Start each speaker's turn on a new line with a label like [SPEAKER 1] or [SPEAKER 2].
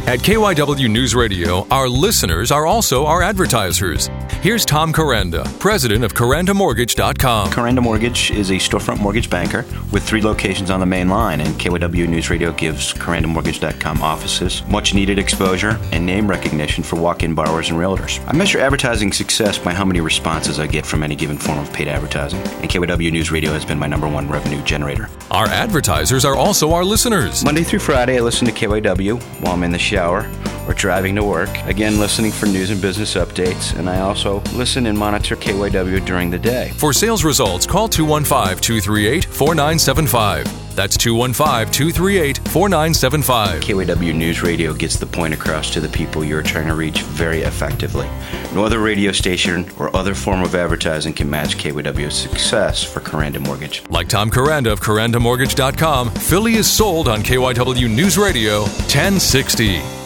[SPEAKER 1] At KYW News Radio, our listeners are also our advertisers. Here's Tom Coranda, president of CorandaMortgage.com.
[SPEAKER 2] Coranda Mortgage is a storefront mortgage banker with 3 locations on the main line, and KYW News Radio gives CorandaMortgage.com offices much-needed exposure and name recognition for walk-in borrowers and realtors. I measure advertising success by how many responses I get from any given form of paid advertising, and KYW News Radio has been my #1 revenue generator.
[SPEAKER 1] Our advertisers are also our listeners.
[SPEAKER 2] Monday through Friday, I listen to KYW while I'm in the shower or driving to work. Again, listening for news and business updates, and I also listen and monitor KYW during the day.
[SPEAKER 1] For sales results, call 215-238-4975. That's 215-238-4975.
[SPEAKER 2] KYW News Radio gets the point across to the people you're trying to reach very effectively. No other radio station or other form of advertising can match KYW's success for Coranda Mortgage.
[SPEAKER 1] Like Tom Coranda of CorandaMortgage.com, Philly is sold on KYW News Radio 1060.